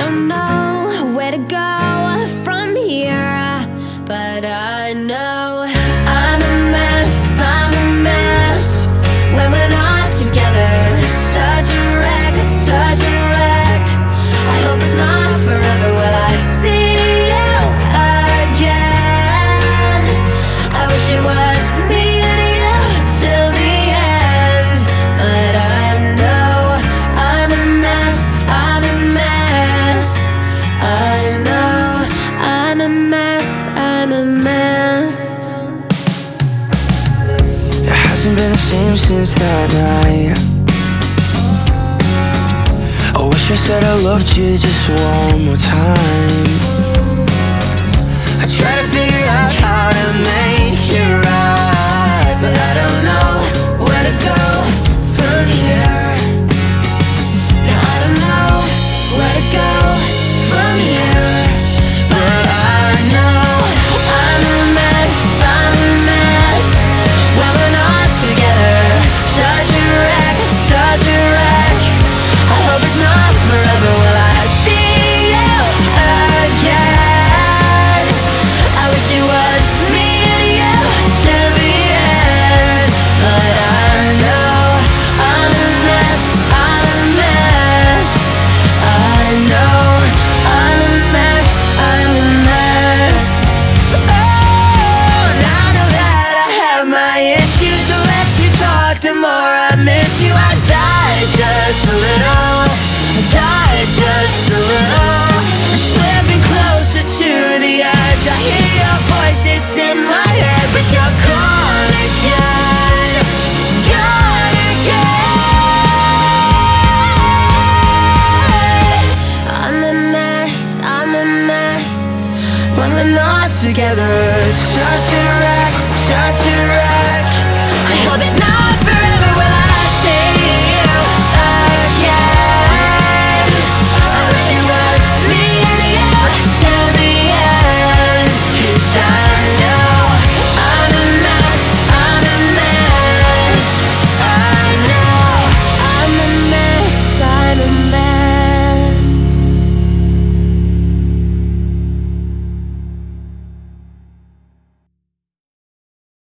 don't know where to go from here, but I know I'm a mess, I'm a mess when we're not together. Such a wreck, such a wreck. I hope it's not forever. Will I see you again? I wish it was me and you till the end, but I know I'm a mess, I'm a mess. I know I'm a mess, I'm a mess. It hasn't been the same since that night. I wish I said I loved you just one more time. I try to figure out how to make it right, but I don't know where to go from here. No, I don't know where to go from here, but I know I'm a mess, I'm a mess when we're not together. Such a wreck, such a wreck. I hope it's not forever. Will I see you again? I wish it was me and you till the end, but I know I'm a mess, I'm a mess. I know I'm a mess, I'm a mess. Oh, now that I have my issues, the less we talk, the more I miss you. I died just a little, I died just a little, slipping closer to the edge. I hear your voice, it's in my head, but you're gone again, gone again. I'm a mess, I'm a mess When we're not together, it's such a wreck, such a wreck.